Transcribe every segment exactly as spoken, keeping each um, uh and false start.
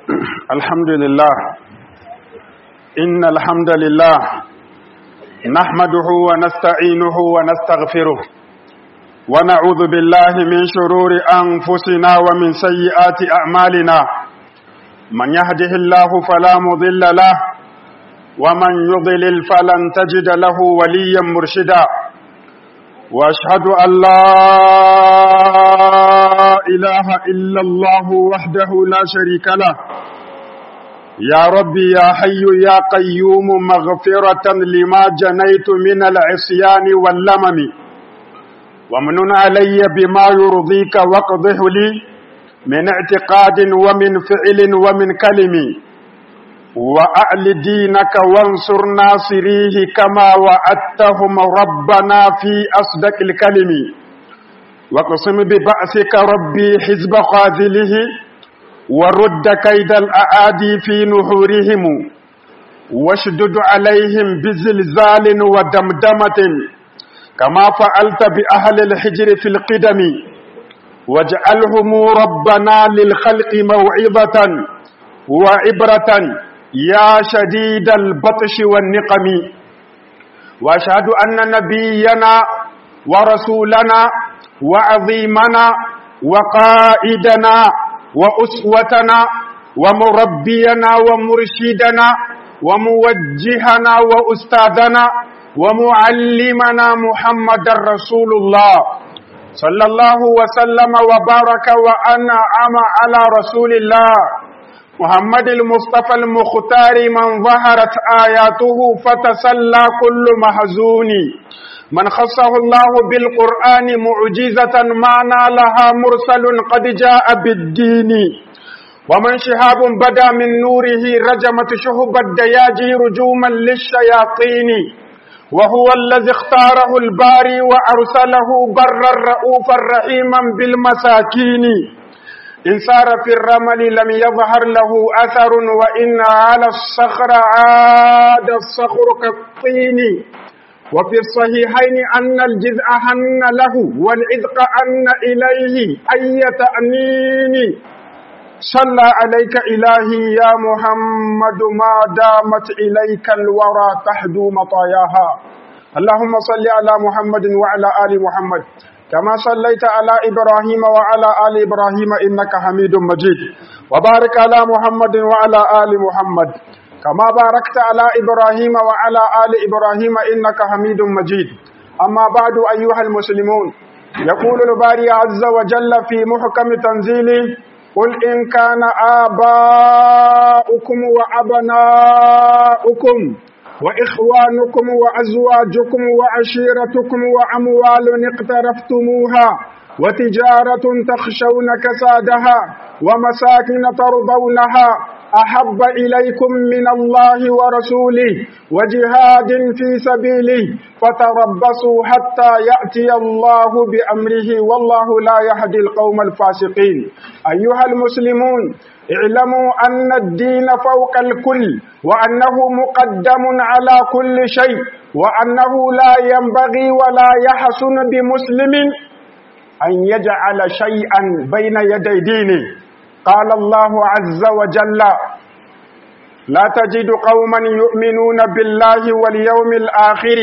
الحمد لله إن الحمد لله نحمده ونستعينه ونستغفره ونعوذ بالله من شرور أنفسنا ومن سيئات أعمالنا من يهده الله فلا مضل له ومن يضلل فلن تجد له وليا مرشدا وأشهد أن لا إله إلا الله وحده لا شريك له يا ربي يا حي يا قيوم مغفرة لما جنيت من العصيان واللمم ومن علي بما يرضيك واقضه لي من اعتقاد ومن فعل ومن كلم وأعل دينك وانصر ناصريه كما وعدتهم ربنا في أصدق الكلم واقسم ببأسك ربي حزب خاذله ورد كيد الأعادي في نحورهم واشدد عليهم بزلزال ودمدمة كما فعلت بأهل الحجر في القدم واجعلهم ربنا للخلق موعظة وعبرة يا شديد البطش والنقم واشهد أن نبينا ورسولنا وعظيمنا وقائدنا وأسوتنا ومربينا ومرشدنا وموجهنا وأستاذنا ومعلمنا محمد رسول الله صلى الله وسلم وبارك وأنعم على رسول الله محمد المصطفى المختار من ظهرت آياته فتسلى كل محزون من خصه الله بالقرآن معجزة ما نالها مرسل قد جاء بالدين ومن شهاب بدا من نوره رجمت شهب الدياجي رجوما للشياطين وهو الذي اختاره الباري وأرسله برا رؤوفا رحيما بالمساكين إن سار في الرمل لم يظهر له أثر وإن على الصخر عاد الصخر كالطين وفي الصحيحين أن الجزء هن له والعذق أن إليه أي تأنين صلى عليك إلهي يا محمد ما دامت إليك الورى تحدو مطاياها اللهم صل على محمد وعلى آل محمد كما صليت على إبراهيم وعلى آل إبراهيم إنك حميد مجيد وبارك على محمد وعلى آل محمد كما باركت على إبراهيم وعلى آل إبراهيم إنك حميد مجيد أما بعد أيها المسلمون يقول الباري عز وجل في محكم تنزيله قل إن كان آباؤكم وأبناؤكم وإخوانكم وأزواجكم وعشيرتكم وأموال اقترفتموها وتجارة تخشون كسادها ومساكن ترضونها أحب إليكم من الله ورسوله وجهاد في سبيله فتربصوا حتى يأتي الله بأمره والله لا يهدي القوم الفاسقين أيها المسلمون اعلموا أن الدين فوق الكل وأنه مقدم على كل شيء وأنه لا ينبغي ولا يحسن بمسلم أن يجعل شيئا بين يدي دينه قال الله عز وجل لا تجد قوما يؤمنون بالله واليوم الآخر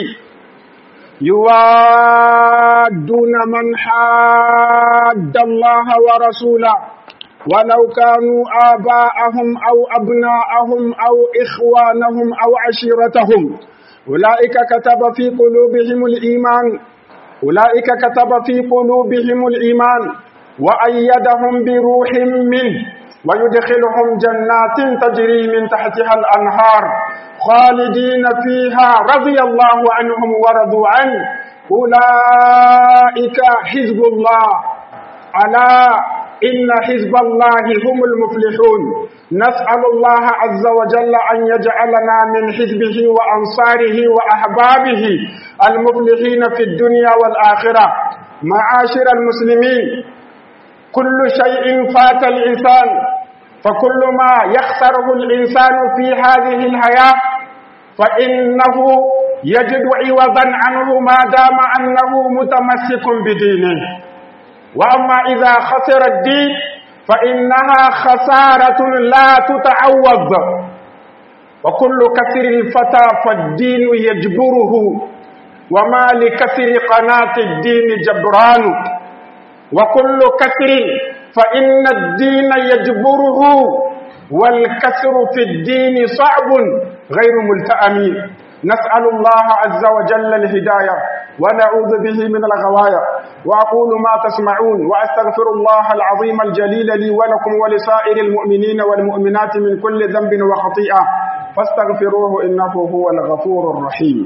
يوادون من حاد الله ورسوله ولو كانوا آباءهم أو أبناءهم أو إخوانهم أو عشيرتهم أولئك كتب في قلوبهم الإيمان أولئك كتب في قلوبهم الإيمان وأيدهم بروح منه ويدخلهم جنات تجري من تحتها الأنهار خالدين فيها رضي الله عنهم ورضوا عنه أولئك حزب الله ألا إن حزب الله هم المفلحون نسأل الله عز وجل أن يجعلنا من حزبه وأنصاره وأحبابه المفلحين في الدنيا والآخرة معاشر المسلمين كل شيء فات الإنسان فكل ما يخسره الإنسان في هذه الحياة فإنه يجد عوضا عنه ما دام أنه متمسك بدينه وأما إذا خسر الدين فإنها خسارة لا تتعوض. وكل كسر الفتى فالدين يجبره، وما لكسر قناة الدين جبران. وكل كسر فإن الدين يجبره، والكسر في الدين صعب غير ملتئم. نسأل الله عز وجل الهداية ونعوذ به من الغوايا. وأقول ما تسمعون وأستغفر الله العظيم الجليل لي ولكم ولسائر المؤمنين والمؤمنات من كل ذنب وخطيئة، فاستغفروه إنه هو الغفور الرحيم.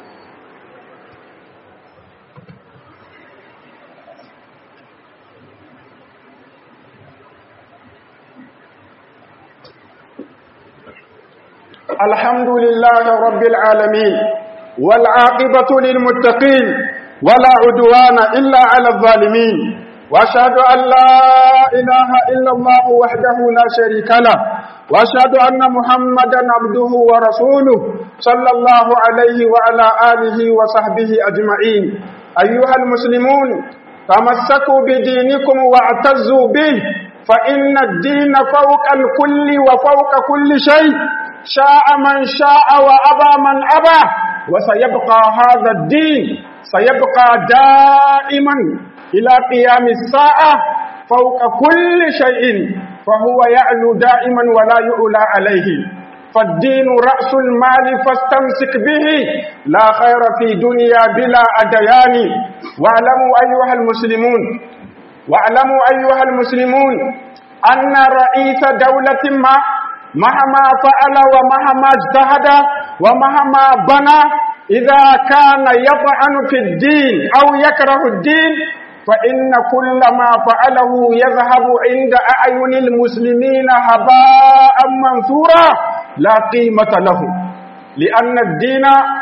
الحمد لله رب العالمين، والعاقبة للمتقين، ولا عدوان إلا على الظالمين. وأشهد أن لا إله إلا الله وحده لا شريك له، وأشهد أن محمدا عبده ورسوله صلى الله عليه وعلى آله وصحبه أجمعين. أيها المسلمون، تمسكوا بدينكم واعتزوا به، فإن الدين فوق الكل وفوق كل شيء، شاء من شاء وأبى من أبى، وسيبقى هذا الدين سيبقى دائما إلى قيام الساعة فوق كل شيء، فهو يعلو دائما ولا يعلى عليه. فالدين رأس المال فاستمسك به، لا خير في دنيا بلا أديان. واعلموا أيها المسلمون واعلموا أيها المسلمون أن رئيس دولة ما مهما فعل ومهما اجتهد ومهما بنى، إذا كان يطعن في الدين أو يكره الدين، فإن كل ما فعله يذهب عند أعين المسلمين هباء منثورا لا قيمة له، لأن الدين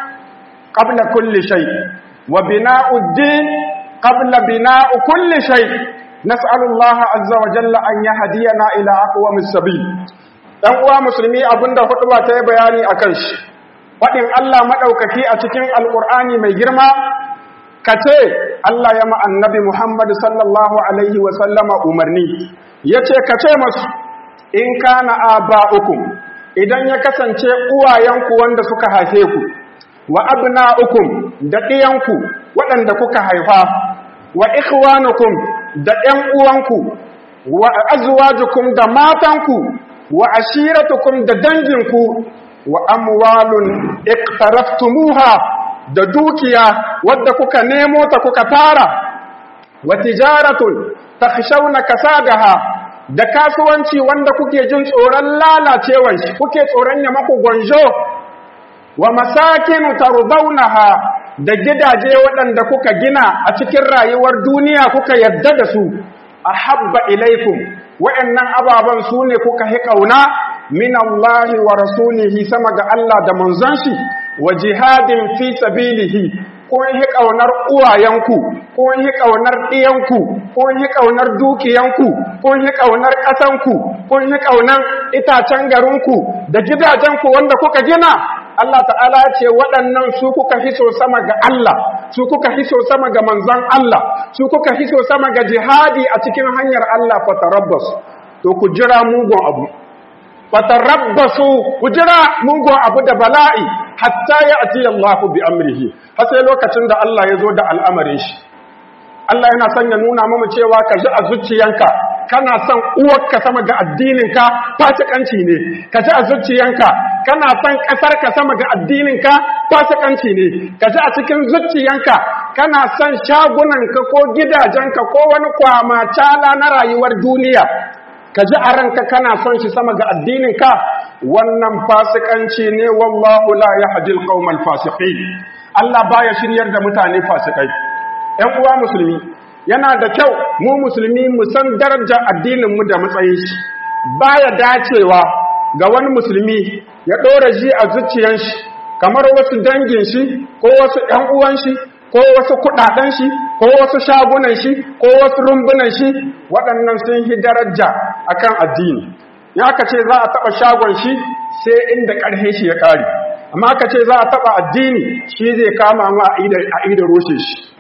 قبل كل شيء، وبناء الدين قبل بناء كل شيء. نسأل الله عز وجل أن يهدينا إلى أقوم السبيل. ɗan uwa musulmi, abinda hutuba ta yi bayani a kan shi, faɗin Allah maɗaukaki a cikin alƙur'ani mai girma, ka ce Allah ya ma annabi Muhammad sallallahu alaihi wasallama umarni, ya ce ka ce masu, in kana aba'ukum, idan ya kasance uwayenku wanda suka haife ku, wa abna'ukum da ɗiyanku waɗanda kuka haifa, wa ikhwanukum da ƴan uwanku, wa azwajukum da matanku, wa ashiratukum da danginku, wa amwalun iqtaraftumuha da dukiya wadda kuka nemo ta kuka tara, wa tijaratun takhshawna kasadaha da kasuwanci wanda kuke jin tsoron lalacewan shi, kuke tsoron ya maku gwanjo, wa masakinu tardawnaha da gidaje waɗanda kuka gina a cikin rayuwar duniya kuka yadda da su, ahabba ilaikum wa'annan ababan su ne kuka hi ƙauna min Allah wa rasulihi sama ga Allah da manzon shi, wa jihadin fi sabilihi, ko hi ƙaunar uwayenku, ko hi ƙaunar ɗiyanku, ko hi ƙaunar dukiyanku, ko hi ƙaunar ƙasanku, ko hi ƙaunar itacen garinku da gidajenku wanda kuka gina. Allah ta'ala ya ce waɗannan su kuka hiso sama ga Allah, su kuka hiso sama ga manzon Allah, su kuka hiso sama ga jihadi a cikin hanyar Allah. Fatarabbasu, to ku jira mugun abu, fatarabbasu ku jira mugun abu da bala'i hatta ya ati Allah bi amrihi, har sai lokacin da Allah ya zo da al'amarin shi. Allah yana son ya nuna mu cewa ka ji a zuciyanka kana son uwarka sama ga addininka fasikanci ne, ka ji a zuciyanka kana son ƙasarka sama ga addininka fasikanci ne, ka ji a cikin zuciyanka kana son shagunanka ko gidajenka ko wani kwamacala na rayuwar duniya, ka ji a ranka kana son shi sama ga addininka, wannan fasikanci ne. Wallahu la yahdil qaumal fasiqin. Allah baya shiryar da mutane fasikai. ‘Yan uwa musulmi, yana da kyau mu musulmi mu san darajar addininmu da matsayin shi, baya dacewa ga wani musulmi ya ɗora ji a zuciyar shi kamar wasu dangin shi ko wasu ‘yan uwan shi ko wasu kuɗaɗen shi ko wasu shagunan shi ko wasu rumbunan shi, waɗannan sun yi daraja akan addini. In aka ce za a taɓa shagon shi sai inda ƙarhe shi ya ƙare, amma aka ce za a taɓa addini shi zai kama ma a ida roshe shi.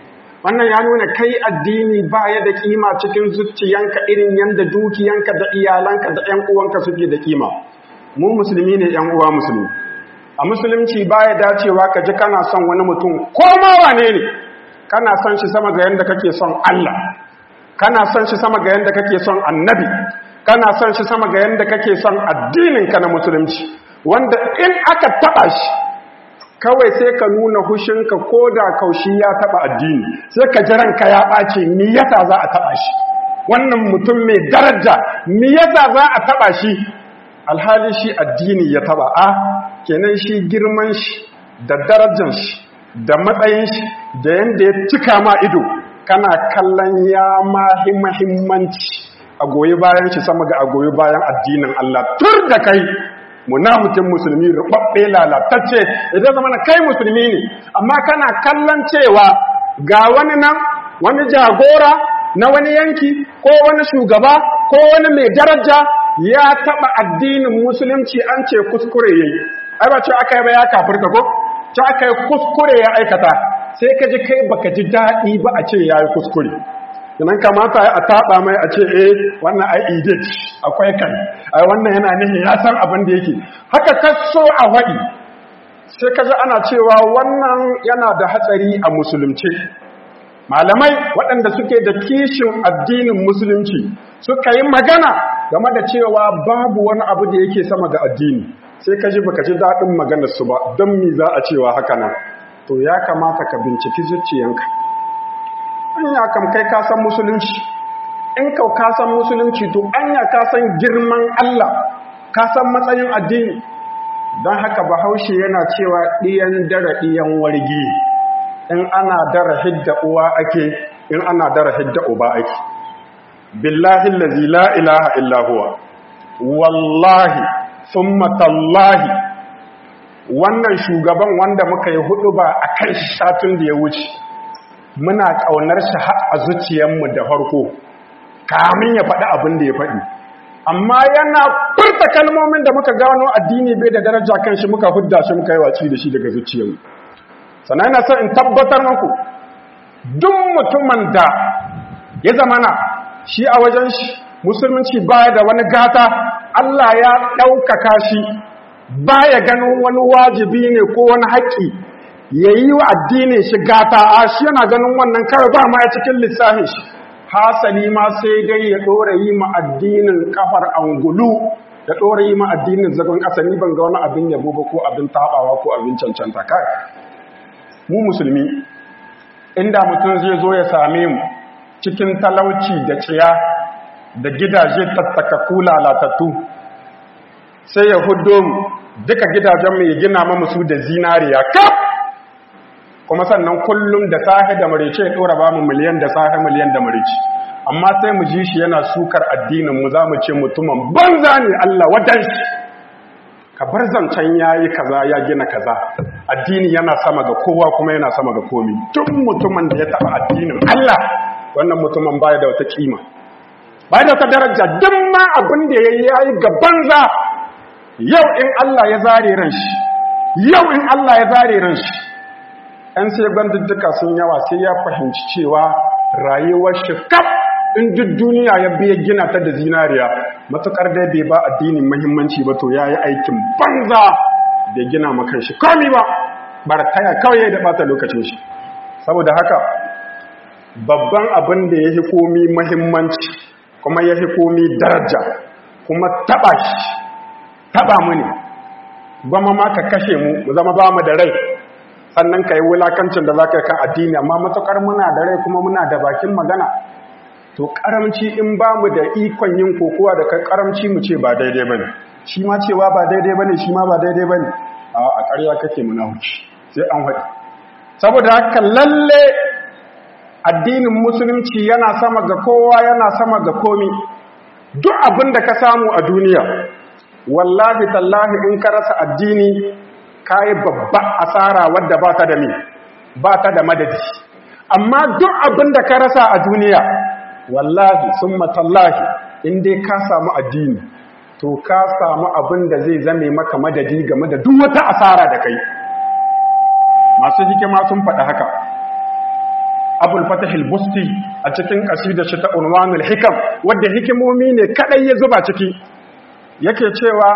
wannan ya nuna kai addini baya da kima cikin zuciyanka irin yanda dukiyanka da iyalanka da ƴan uwanka suke da kima. Mu musulmi ne ƴan uwa musulmi. A musulunci baya dacewa ka ji kana son wani mutum ko ma wane ne, kana son shi sama ga yanda kake son Allah, kana son shi sama ga yanda kake son annabi, kana son shi sama ga yanda kake son addininka na musulunci, wanda in aka taba shi kawai sai ka nuna hushinka ko da kaushi ya taba addini, sai ka ji ranka ya ɓace, me yasa za a taba shi wannan mutum mai daraja, me yasa za a taba shi alhali shi addini ya taba. A kenan shi girman shi da darajar shi da matsayin shi da yanda ya cika ma ido, kana kallon ya mahi mahimmanci a goyi bayan shi sama ga a goyi bayan addinin Allah. Tur da kai munafikin musulmi rubabbe lalatacce, idan zama na kai musulmi ne amma kana kallon cewa ga wani nan wani jagora na wani yanki ko wani shugaba ko wani mai daraja ya taba addinin musulunci, an ce kuskure yayi, ai ba ce aka yi ba ya kafirta ko ce aka yi kuskure ya aikata, sai ka ji kai baka ji daɗi ba a ce ya yi kuskure. Idan kamata a taɓa mai a ce eh wannan ai idiot akwai kai, ai wannan yana nihin ya san abin da yake, haka kaso a waɗi sai ka ji ana cewa wannan yana da hatsari a musulunci. Malamai waɗanda suke da kishin addinin musulunci suka yi magana game da cewa babu wani abu da yake sama ga addini, sai ka ji baka ji daɗin maganarsu ba, don mi za a cewa haka nan. To ya kamata ka binciki zuciyanka, anya kam kai ka san musulunci, in kau ka san musulunci to anya ka san girman Allah, ka san matsayin addini. Don haka Bahaushe yana cewa ɗiyan dara ɗiyan wargi, in ana dara hidda uwa ake, in ana dara hidda uba ake. Billahi allazi la ilaha illa huwa, wallahi summa tallahi, wannan shugaban wanda muka yi hudu ba a kan satun da ya wuce, muna ƙaunar shi a zuciyarmu da farko kamin ya faɗi abin da ya faɗi, amma yana furta kalmomin da muka gano addini bai da daraja kan shi, muka hudda shi muka yi waci da shi daga zuciyarmu. Sannan yana son in tabbatar muku duk mutumin da ya zamana shi a wajen shi musulunci baya da wani gata, Allah ya ɗaukaka shi, baya ganin wani wajibi ne ko wani haƙƙi ya yi wa addinin shi gata, a shi yana ganin wannan kawai ba ma ya cikin lissafin shi, hasali ma sai dai ya ɗora yi ma addinin kafar angulu, ya ɗora yi ma addinin zagon ƙasa. Ni ban ga wani abin yabo ba ko abin taɓawa ko abin cancanta. Kai mu musulmi, inda mutum zai zo ya same mu cikin talauci da tsiya da gidaje tattakakku lalatattu, sai ya hudo mu duka gidajenmu ya gina mamu su da zinariya kaf, kuma sannan kullum da safe da marice ya dora ba mu miliyan da safe miliyan da marice, amma sai mu ji shi yana sukar addinin mu, za mu ce mutumin banza ne, Allah wadan shi, ka bar zancen yayi kaza ya gina kaza, addini yana sama ga kowa kuma yana sama ga komi. Duk mutumin da ya taba addinin Allah, wannan mutumin baya da wata kima, baya da wata daraja, duk ma abin da yayi yayi ga banza. Yau in Allah ya zare ran shi, yau in Allah ya zare ran shi, ɗan sai bandudduka sun yawa, sai ya fahimci cewa rayuwar shi kaf in duk duniya ya biya gina ta da zinariya, matukar dai bai ba addinin muhimmanci ba, to yayi aikin banza da gina makan shi komi ba, barataya kawai da bata lokacin shi. Saboda haka babban abin da yafi komi muhimmanci kuma yafi komi daraja kuma taba shi taba mu ne, goma ma ka kashe mu mu zama ba mu da rai, sannan ka yi wulakancin da za ka yi kan addini, amma matukar muna da rai kuma muna da bakin magana, to karamci in ba mu da ikon yin kokowa da kai karamci mu ce ba daidai ba ne, shi ma cewa ba daidai ba ne, shi ma ba daidai ba ne, a ƙarya kake munafuci sai an haɗi. Saboda haka lalle addinin musulunci yana sama ga kowa, yana sama ga komi. Duk abin da ka samu a duniya, wallahi tallahi in ka rasa addini ka yi babba asara wadda ba ta da mi ba ta da madadi. Amma duk abin da ka rasa a duniya, wallahi summa tallahi in dai ka samu addini, to ka samu abin da zai zame maka madadi game da duk wata asara da kai. Masu hikima sun faɗa haka, Abul Fatah al-Busti a cikin kasidar shi ta Unwanul Hikam wanda hikimomi ne kadai ya zuba ciki yake cewa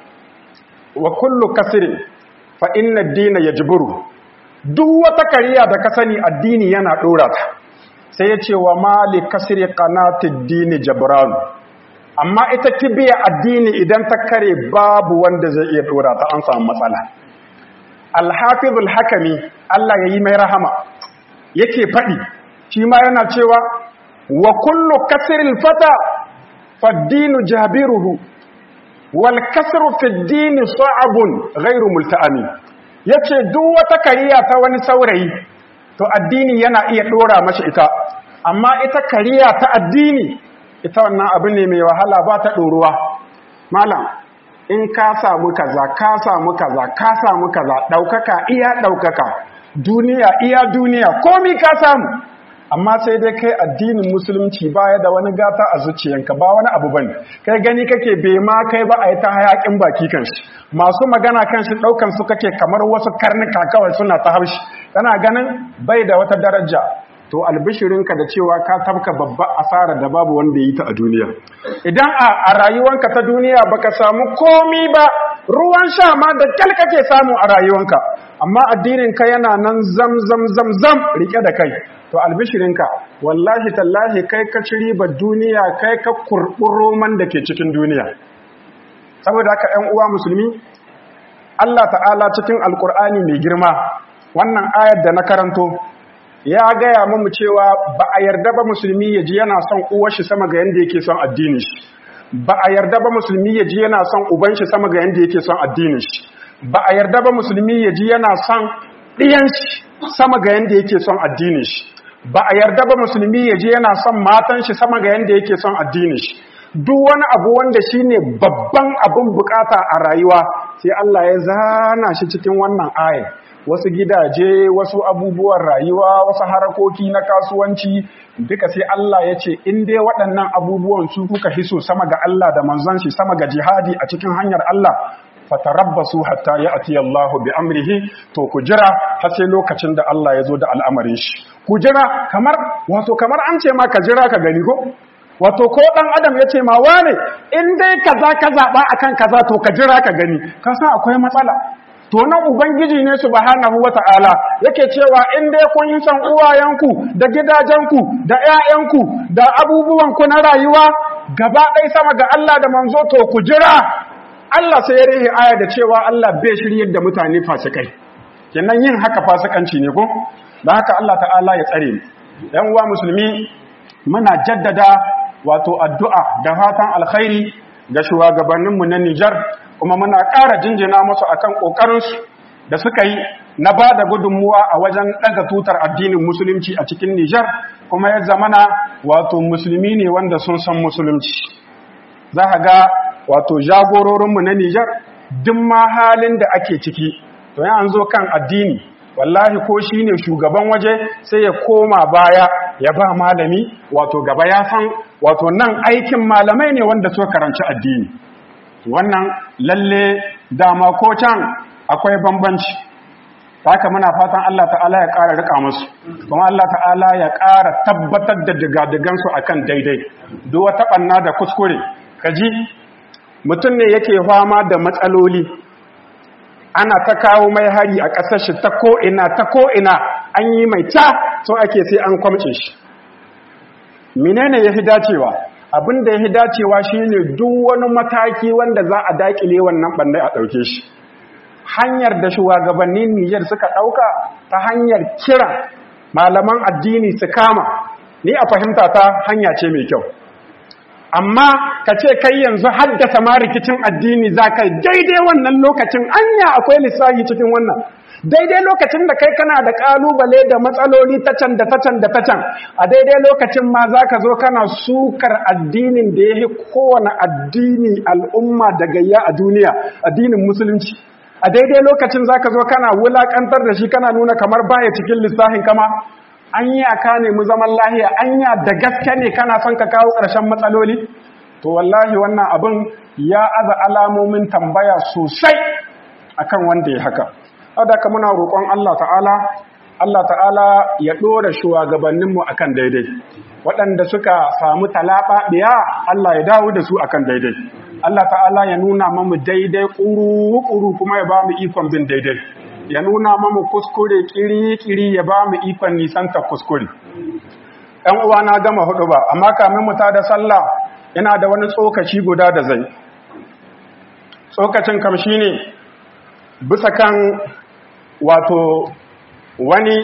wa kullu kasrin fa inna ad-din yajburu duk wata kariya da ka sani addini yana dora ta sai ya ce wa mali kasri qanatid din jabran amma ita kibiya addini idan ta kare babu wanda zai iya dora ta an samu matsala. Al-Hafiz al-Hakami Allah yayi mai rahama yake fadi shi ma yana cewa wa kullu kasril fata fad-din jabiruhu wal kasru fid-din sa'abun ghairu multa'ami yace duk wata kariya ta wani saurayi to addini yana iya dora mashi ita amma ita kariya ta addini ita wannan abu ne mai wahala ba ta ɗoruwa. Malam, in ka samu kaza, ka samu kaza, ka samu kaza, ɗaukaka iya ɗaukaka, duniya iya duniya, komi ka samu. Amma sai dai kai addinin musulunci baya da wani gata a zuciyanka ba wani abu bane. Kai gani kake bai ma kai ba a yi ta hayakin baki kanshi. Masu magana kanshi ɗaukan su kake kamar wasu karnuka kawai suna ta haushi. Kana ganin bai da wata daraja. To albishirinka da cewa ka tabka babba asara da babu wanda yi ta a duniya. Idan a rayuwanka ta duniya baka samu komi ba, ruwan sha ma da kyal kake samu a rayuwanka, amma addininka yana nan zam zam zam zam rike da kai. To albishirinka wallahi tallahi kai ka ci ribar duniya, kai ka kurɓi roman da ke cikin duniya. Saboda haka ƴan uwa musulmi, Allah ta'ala cikin Alƙur'ani mai girma, wannan ayar da na karanto ya gaya mu cewa ba a yarda ba musulmi ya ji yana son uwar shi sama ga yanda yake son addinin shi, ba a yarda ba musulmi ya ji yana son uban shi sama ga yanda yake son addinin shi, ba a yarda ba musulmi ya ji yana son ɗiyan shi sama ga yanda yake son addinin shi, ba a yarda ba musulmi ya ji yana son matan shi sama ga yanda yake son addinin shi. Duk wani abu wanda shine babban abin bukata a rayuwa sai Allah ya zana shi cikin wannan aya. Wasu gidaje, wasu abubuwan rayuwa, wasu harakoki na kasuwanci, duka sai Allah ya ce in dai waɗannan abubuwan su kuka hiso sama ga Allah da manzon shi, sama ga jihadi a cikin hanyar Allah, fatarabbasu hatta ya'ti Allahu bi amrihi, to ku jira har sai lokacin da Allah ya zo da al'amarin shi. Ku jira kamar wato kamar an ce ma ka jira ka gani ko? Wato ko dan adam ya ce ma wane in dai kaza ka zaba akan kaza to ka jira ka gani, ka san akwai matsala. To nan Ubangiji ne subhanahu wata'ala yake cewa in dai kun yi san uwayenku da gidajenku da ƴaƴanku da abubuwanku na rayuwa gaba ɗaya sama ga Allah da manzo to ku jira. Allah sai ya rihe aya da cewa Allah bai shiryar da mutane fasikai. Kenan yin haka fasikanci ne ko? Dan haka Allah ta'ala ya tsare mu. Yan uwa musulmi muna jaddada wato addu'a da fatan alkhairi ga shugabanninmu na Nijar, kuma muna ƙara jinjina musu akan ƙoƙarinsu da suka yi na ba da gudunmuwa a wajen ɗaga tutar addinin musulunci a cikin Nijar, kuma ya zamana wato musulmi ne wanda sun san musulunci. Za ka ga wato jagororinmu na Nijar duk ma halin da ake ciki, to yan zo kan addini, wallahi ko shi ne shugaban waje sai ya koma baya ya ba malami wato gaba, ya san wato nan aikin malamai ne wanda suka karanci addini. Wannan lalle dama ko can akwai bambanci. Haka muna fatan Allah ta'ala ya ƙara rika musu, kuma Allah ta'ala ya ƙara tabbatar da digadigansu akan daidai. Duk wata ɓanna da kuskure kaji mutum ne yake fama da matsaloli, ana ta kawo mai hari a ƙasar shi ta ko'ina ta ko'ina, an yi mai ta so ake sai an kwamce shi. Menene ya fi dacewa? Abin da ya fi dacewa shi ne duk wani mataki wanda za a daƙile wannan ɓannai a ɗauke shi. Hanyar da shugabannin Nijar suka ɗauka ta hanyar kira malaman addini su kama, ni a fahimta ta hanya ce mai kyau. Amma ka ce kai yanzu haddasa ma rikicin addini za ka daidai wannan lokacin, anya akwai lissahi cikin wannan. Daidai lokacin da kai kana da ƙalubale da matsaloli ta can da ta can da ta can, a daidai lokacin ma za ka zo kana sukar addinin da ya yi kowane addini al'umma da gayya a duniya, addinin musulunci. A daidai lokacin za ka zo kana wulaƙantar da shi, kana nuna kamar baya cikin lissahin kama. Anya ka nemi zaman lahiya, anya da gaske ne kana son ka kawo ƙarshen matsaloli? To wallahi wannan abin ya aza alamomin tambaya sosai akan wanda ya haka. Adaka muna roƙon Allah ta'ala, Allah ta'ala ya ɗora shugabanninmu akan daidai waɗanda suka samu talaɓaɓiya Allah ya dawo da su akan daidai Allah ta'ala ya nuna mamu daidai ƙuru-ƙuru kuma ya ba mu ikon bin daidai ya nuna mamu kuskure ƙiri-ƙiri ya ba mu ikon nisanta kuskure ‘yan uwa na gama hudu ba amma kamin mu ta da sallah yana da wani tsokaci guda da zai tsokacin kam shi ne bisa kan wato wani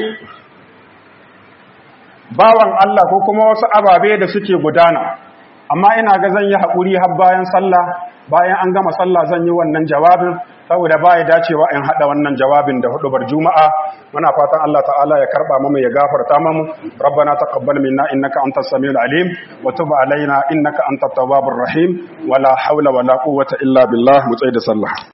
bawan Allah ko kuma wasu ababe da suke gudana amma ina ga zan yi haƙuri har bayan sallah bayan an gama sallah zan yi wannan jawabin saboda baya dacewa in hada wannan jawabin da hudubar juma'a muna fatan Allah ta'ala ya karba mu ya gafarta mu rabbana taqabbal minna innaka antas samiul alim wa tub alaina innaka antat tawwabur rahim wala hawla wala quwwata illa billah mu tsaya da sallah